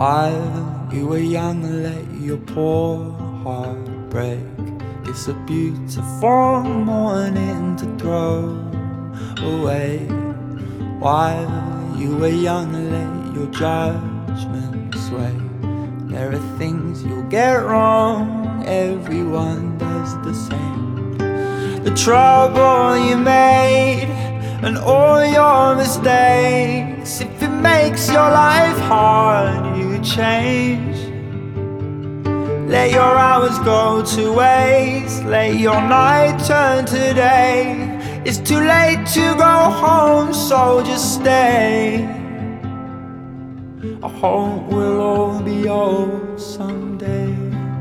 While you were young, let your poor heart break. It's a beautiful morning to throw away. While you were young, let your judgment sway. There are things you'll get wrong, everyone does the same. The trouble you made and all your mistakes, if it makes your life hard, you change. Let your hours go to waste, let your night turn to day. It's too late to go home, so just stay. I hope we'll all be old someday.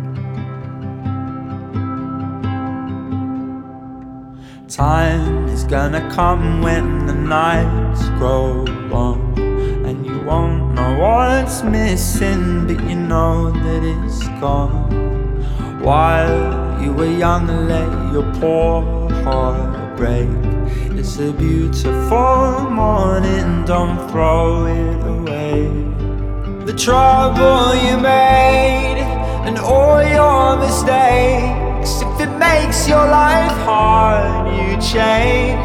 Time is gonna come when the nights grow long, and you won't know what's missing, but you know that it's gone. While you were young, let your poor heart break. It's a beautiful morning, don't throw it away. The trouble you made and all your mistakes, if it makes your life hard, you change.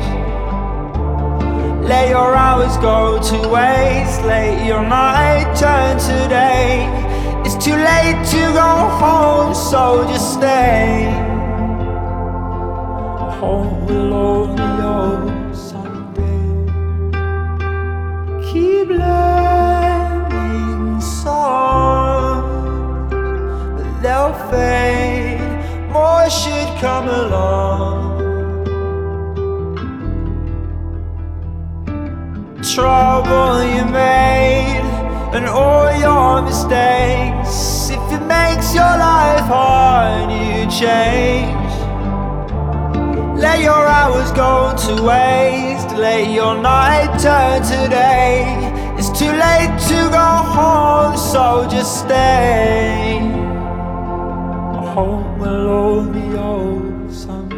Let your hours go to waste, let your night turn to day. It's too late to go home, so just stay. I hope we'll all be old someday. Keep learning songs, but they'll fade. More should come along. Trouble you made and all your mistakes, if it makes your life hard, you change. Let your hours go to waste, let your night turn to day. It's too late to go home, so just stay. I hope we'll all be old someday.